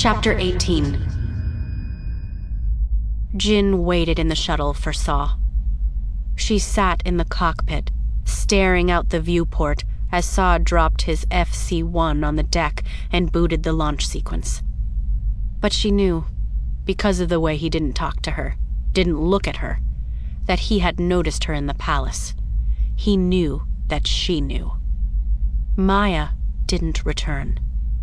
Chapter 18. Jin waited in the shuttle for Saw. She sat in the cockpit, staring out the viewport as Saw dropped his FC-1 on the deck and booted the launch sequence. But she knew, because of the way he didn't talk to her, didn't look at her, that he had noticed her in the palace. He knew that she knew. Maya didn't return.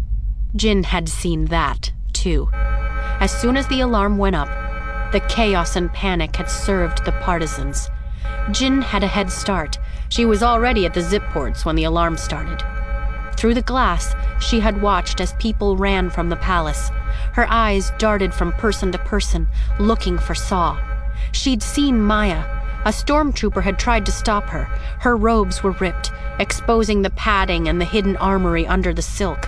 Jin had seen that, too. As soon as the alarm went up, the chaos and panic had served the partisans. Jin had a head start. She was already at the zip ports when the alarm started. Through the glass, she had watched as people ran from the palace. Her eyes darted from person to person, looking for Saw. She'd seen Maya. A stormtrooper had tried to stop her. Her robes were ripped, exposing the padding and the hidden armory under the silk.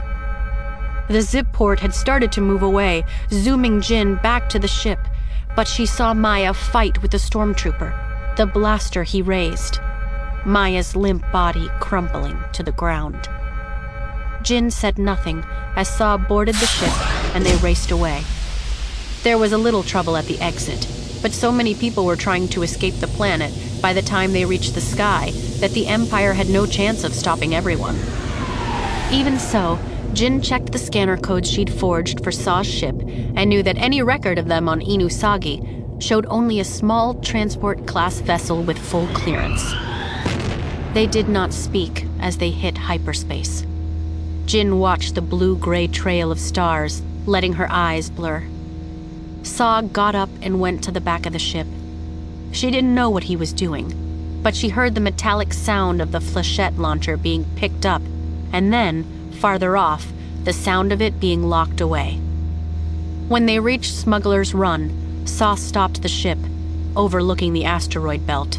The zip port had started to move away, zooming Jin back to the ship, but she saw Maya fight with the stormtrooper, the blaster he raised, Maya's limp body crumpling to the ground. Jin said nothing as Saw boarded the ship and they raced away. There was a little trouble at the exit, but so many people were trying to escape the planet by the time they reached the sky that the Empire had no chance of stopping everyone. Even so, Jin checked the scanner codes she'd forged for Saw's ship and knew that any record of them on Inusagi showed only a small transport-class vessel with full clearance. They did not speak as they hit hyperspace. Jin watched the blue-gray trail of stars, letting her eyes blur. Saw got up and went to the back of the ship. She didn't know what he was doing, but she heard the metallic sound of the flechette launcher being picked up, and then, farther off, the sound of it being locked away. When they reached Smuggler's Run, Saw stopped the ship, overlooking the asteroid belt.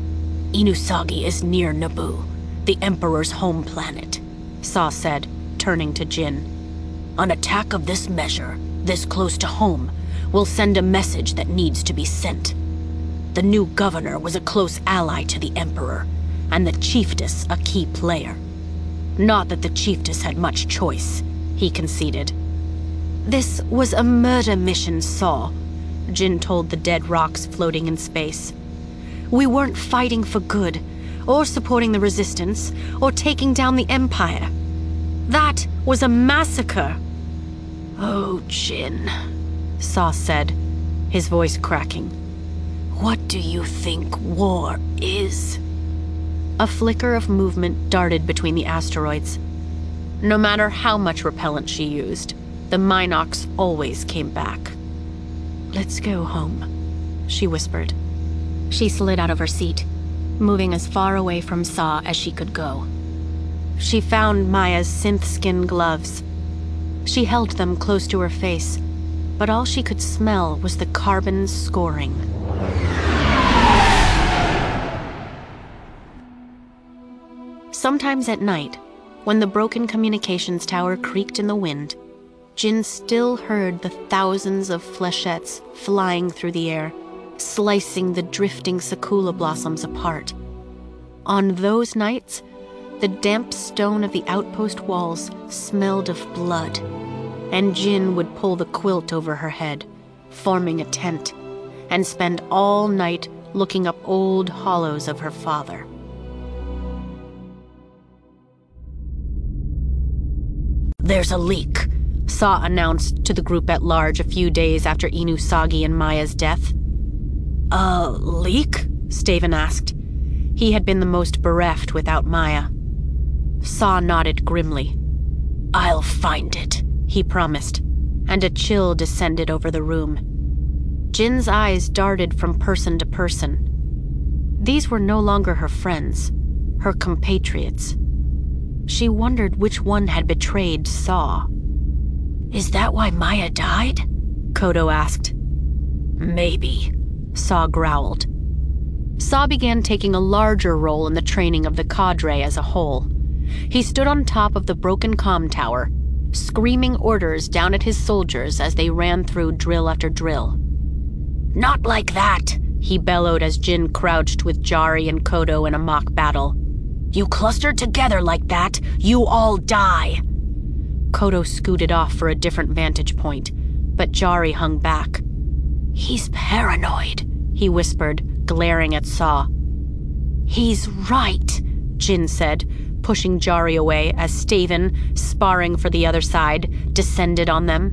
Inusagi is near Naboo, the Emperor's home planet, Saw said, turning to Jin. An attack of this measure, this close to home, will send a message that needs to be sent. The new governor was a close ally to the Emperor, and the chiefess a key player. Not that the chiefess had much choice, he conceded. This was a murder mission, Saw, Jin told the dead rocks floating in space. We weren't fighting for good, or supporting the resistance, or taking down the Empire. That was a massacre. Oh, Jin, Saw said, his voice cracking. What do you think war is? A flicker of movement darted between the asteroids. No matter how much repellent she used, the Minox always came back. Let's go home, she whispered. She slid out of her seat, moving as far away from Saw as she could go. She found Maya's synth-skin gloves. She held them close to her face, but all she could smell was the carbon scoring. Sometimes at night, when the broken communications tower creaked in the wind, Jin still heard the thousands of flechettes flying through the air, slicing the drifting sakula blossoms apart. On those nights, the damp stone of the outpost walls smelled of blood, and Jin would pull the quilt over her head, forming a tent, and spend all night looking up old hollows of her father. There's a leak, Saw announced to the group at large a few days after Inusagi and Maya's death. A leak? Staven asked. He had been the most bereft without Maya. Saw nodded grimly. I'll find it, he promised, and a chill descended over the room. Jin's eyes darted from person to person. These were no longer her friends, her compatriots. She wondered which one had betrayed Saw. Is that why Maya died? Kodo asked. Maybe, Saw growled. Saw began taking a larger role in the training of the cadre as a whole. He stood on top of the broken comm tower, screaming orders down at his soldiers as they ran through drill after drill. Not like that, he bellowed as Jin crouched with Jari and Kodo in a mock battle. You cluster together like that, you all die. Kodo scooted off for a different vantage point, but Jari hung back. "He's paranoid," he whispered, glaring at Saw. "He's right," Jin said, pushing Jari away as Staven, sparring for the other side, descended on them.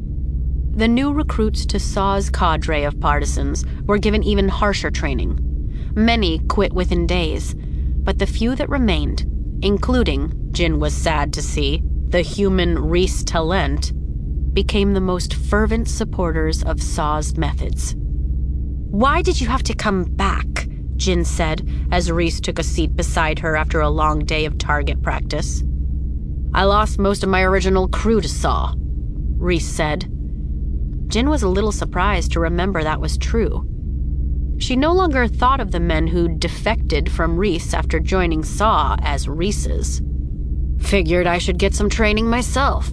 The new recruits to Saw's cadre of partisans were given even harsher training. Many quit within days, but the few that remained, including, Jin was sad to see, the human Rhys Talent, became the most fervent supporters of Saw's methods. "Why did you have to come back?" Jin said, as Rhys took a seat beside her after a long day of target practice. "I lost most of my original crew to Saw," Rhys said. Jin was a little surprised to remember that was true. She no longer thought of the men who defected from Rhys after joining Saw as Rhys's. "Figured I should get some training myself."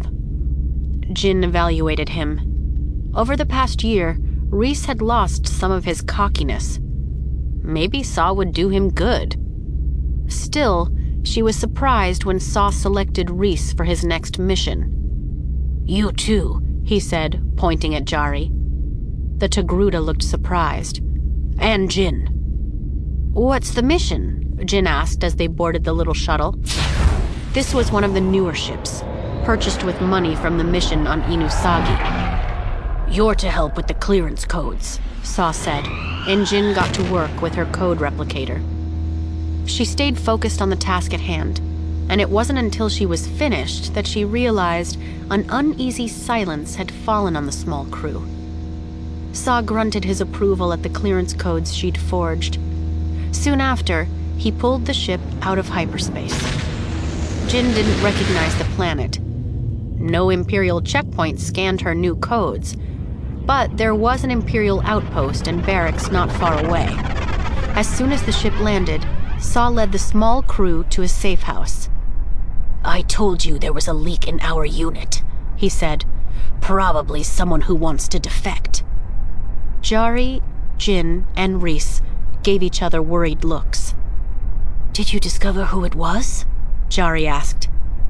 Jin evaluated him. Over the past year, Rhys had lost some of his cockiness. Maybe Saw would do him good. Still, she was surprised when Saw selected Rhys for his next mission. "You too," he said, pointing at Jari. The Togruta looked surprised. "And Jin." "What's the mission?" Jin asked as they boarded the little shuttle. This was one of the newer ships, purchased with money from the mission on Inusagi. "You're to help with the clearance codes," Saw said, and Jin got to work with her code replicator. She stayed focused on the task at hand, and it wasn't until she was finished that she realized an uneasy silence had fallen on the small crew. Saw grunted his approval at the clearance codes she'd forged. Soon after, he pulled the ship out of hyperspace. Jin didn't recognize the planet. No Imperial checkpoint scanned her new codes, but there was an Imperial outpost and barracks not far away. As soon as the ship landed, Saw led the small crew to a safe house. "I told you there was a leak in our unit," he said. "Probably someone who wants to defect." Jari, Jin, and Rhys gave each other worried looks. "Did you discover who it was?" Jari asked.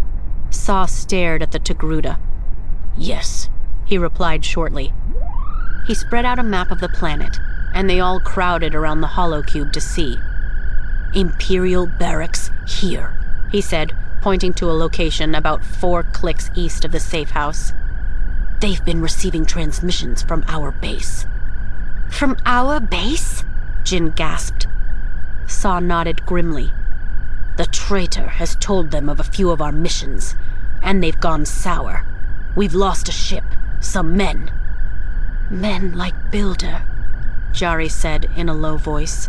Saw stared at the Togruta. "Yes," he replied shortly. He spread out a map of the planet, and they all crowded around the holocube to see. "Imperial barracks here," he said, pointing to a location about 4 clicks east of the safe house. "They've been receiving transmissions from our base." "From our base?" Jin gasped. Saw nodded grimly. "The traitor has told them of a few of our missions, and they've gone sour. We've lost a ship, some men." "Men like Builder," Jari said in a low voice.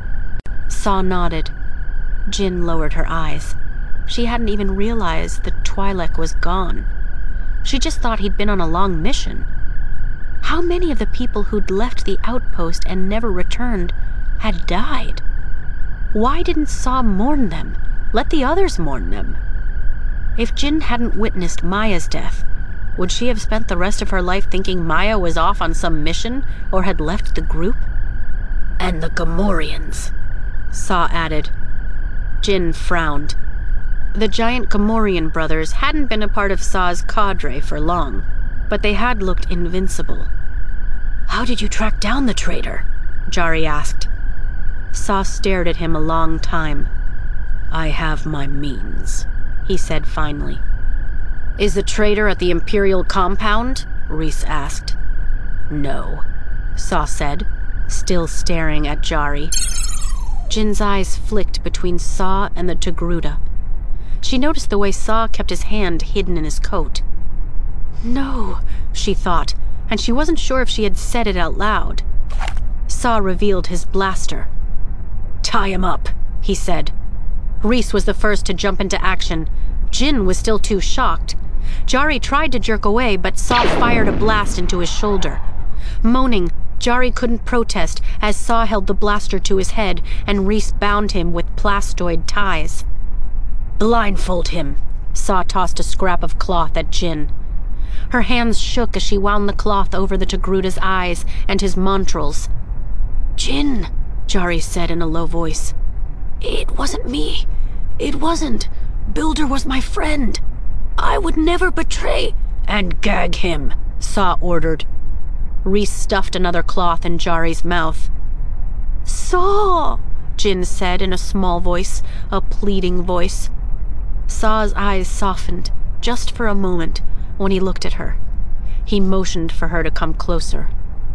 Saw nodded. Jin lowered her eyes. She hadn't even realized that Twi'lek was gone. She just thought he'd been on a long mission. How many of the people who'd left the outpost and never returned had died? Why didn't Saw mourn them? Let the others mourn them. If Jin hadn't witnessed Maya's death, would she have spent the rest of her life thinking Maya was off on some mission or had left the group? "And the Gamorreans," Saw added. Jin frowned. The giant Gamorrean brothers hadn't been a part of Saw's cadre for long, but they had looked invincible. "How did you track down the traitor?" Jari asked. Saw stared at him a long time. "I have my means," he said finally. "Is the traitor at the Imperial compound?" Rhys asked. "No," Saw said, still staring at Jari. Jin's eyes flicked between Saw and the Togruta. She noticed the way Saw kept his hand hidden in his coat. No, she thought, and she wasn't sure if she had said it out loud. Saw revealed his blaster. "Tie him up," he said. Rhys was the first to jump into action. Jin was still too shocked. Jari tried to jerk away, but Saw fired a blast into his shoulder. Moaning, Jari couldn't protest as Saw held the blaster to his head and Rhys bound him with plastoid ties. "Blindfold him." Saw tossed a scrap of cloth at Jin. Her hands shook as she wound the cloth over the Togruta's eyes and his montrals. "Jin," Jari said in a low voice. "It wasn't me. It wasn't. Builder was my friend." I would never betray. And gag him, Saw ordered. Rhys stuffed another cloth in Jari's mouth. Saw, Jin said in a small voice, a pleading voice. Saw's eyes softened, just for a moment, when he looked at her. He motioned for her to come closer.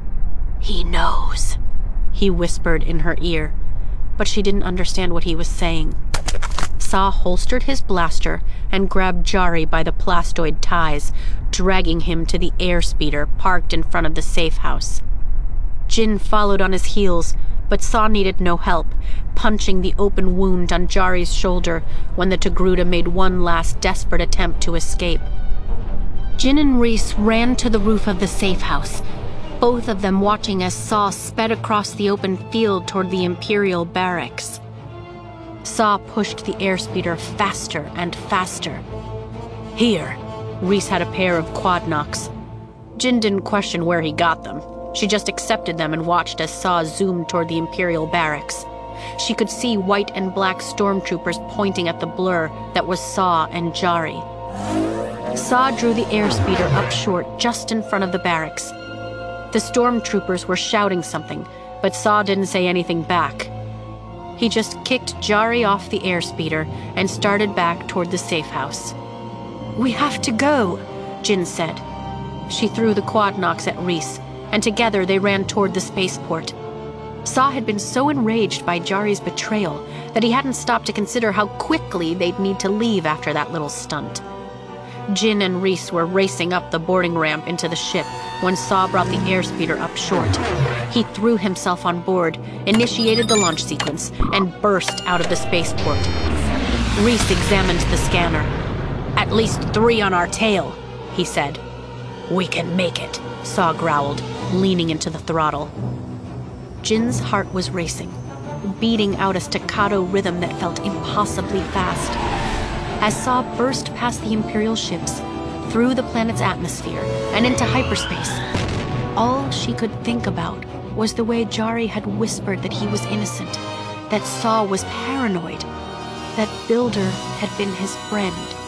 He knows, he whispered in her ear, but she didn't understand what he was saying. Saw holstered his blaster and grabbed Jari by the plastoid ties, dragging him to the airspeeder parked in front of the safe house. Jin followed on his heels, but Saw needed no help, punching the open wound on Jari's shoulder when the Togruta made one last desperate attempt to escape. Jin and Rhys ran to the roof of the safe house, both of them watching as Saw sped across the open field toward the Imperial barracks. Saw pushed the airspeeder faster and faster. Here, Rhys had a pair of quad knocks. Jin didn't question where he got them. She just accepted them and watched as Saw zoomed toward the Imperial barracks. She could see white and black stormtroopers pointing at the blur that was Saw and Jari. Saw drew the airspeeder up short just in front of the barracks. The stormtroopers were shouting something, but Saw didn't say anything back. He just kicked Jari off the airspeeder and started back toward the safe house. We have to go, Jin said. She threw the quad knocks at Rhys, and together they ran toward the spaceport. Saw had been so enraged by Jari's betrayal that he hadn't stopped to consider how quickly they'd need to leave after that little stunt. Jin and Rhys were racing up the boarding ramp into the ship when Saw brought the airspeeder up short. He threw himself on board, initiated the launch sequence, and burst out of the spaceport. Rhys examined the scanner. At least 3 on our tail, he said. We can make it, Saw growled, leaning into the throttle. Jin's heart was racing, beating out a staccato rhythm that felt impossibly fast. As Saw burst past the Imperial ships, through the planet's atmosphere, and into hyperspace, all she could think about was the way Jari had whispered that he was innocent, that Saw was paranoid, that Builder had been his friend.